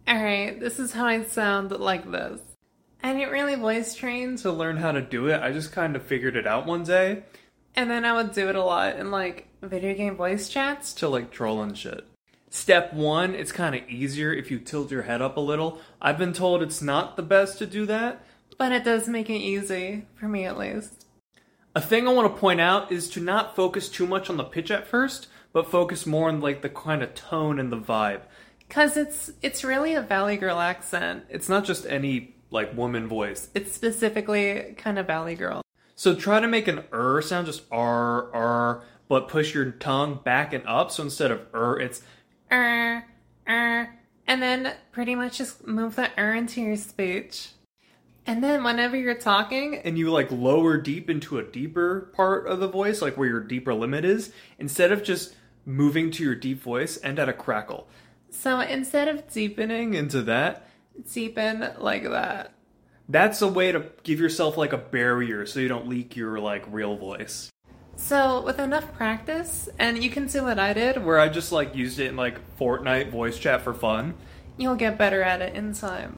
Alright, this is how I sound like this. I didn't really voice train, To learn how to do it, I just kind of figured it out one day and then I would do it a lot in like video game voice chats. to like troll and shit. Step one, it's kind of easier if you tilt your head up a little. I've been told it's not the best to do that. But it does make it easy, for me at least. A thing I want to point out is to not focus too much on the pitch at first, but focus more on like the kind of tone and the vibe. Cause it's really a Valley Girl accent. It's not just any like woman voice. It's specifically kind of Valley Girl. So try to make an sound, just r, but push your tongue back and up. So instead of it's Er, and then pretty much just move the into your speech. And then whenever you're talking, and you like lower deep into a deeper part of the voice, like where your deeper limit is, instead of just moving to your deep voice, end at a crackle. so instead of Deepening into that, deepen like that. that's a way to give yourself like a barrier so you don't leak your like real voice. So with enough practice, and you can see what I did, Where I just like used it in like Fortnite voice chat for fun. you'll get better at it in time.